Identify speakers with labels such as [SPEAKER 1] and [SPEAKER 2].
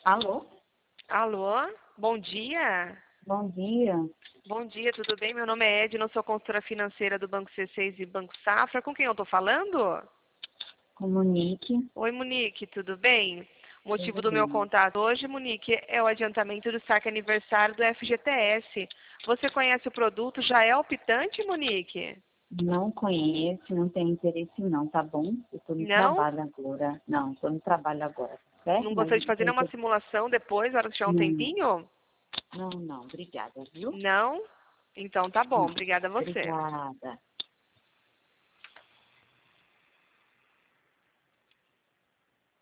[SPEAKER 1] Alô?
[SPEAKER 2] Alô, bom dia.
[SPEAKER 1] Bom dia.
[SPEAKER 2] Bom dia, tudo bem? Meu nome é Edna, sou consultora financeira do Banco C6 e Banco Safra. Com quem eu estou falando?
[SPEAKER 1] Comunique.
[SPEAKER 2] Oi, Monique, tudo bem? O motivo
[SPEAKER 1] Tudo
[SPEAKER 2] do meu
[SPEAKER 1] bem.
[SPEAKER 2] contato hoje, Monique, é o adiantamento do saque aniversário do FGTS. Você conhece o produto? Já é optante, Monique?
[SPEAKER 1] Não conheço, não tenho interesse não, tá bom? Eu estou no
[SPEAKER 2] Não?
[SPEAKER 1] trabalho agora. Não, estou no trabalho agora, tá certo?
[SPEAKER 2] Não
[SPEAKER 1] Mas
[SPEAKER 2] gostaria de fazer
[SPEAKER 1] depois
[SPEAKER 2] nenhuma
[SPEAKER 1] eu...
[SPEAKER 2] simulação depois, na hora que tiver um
[SPEAKER 1] Não,
[SPEAKER 2] tempinho?
[SPEAKER 1] não, obrigada, viu?
[SPEAKER 2] Não? Então tá bom,
[SPEAKER 1] Não,
[SPEAKER 2] obrigada a você.
[SPEAKER 1] obrigada.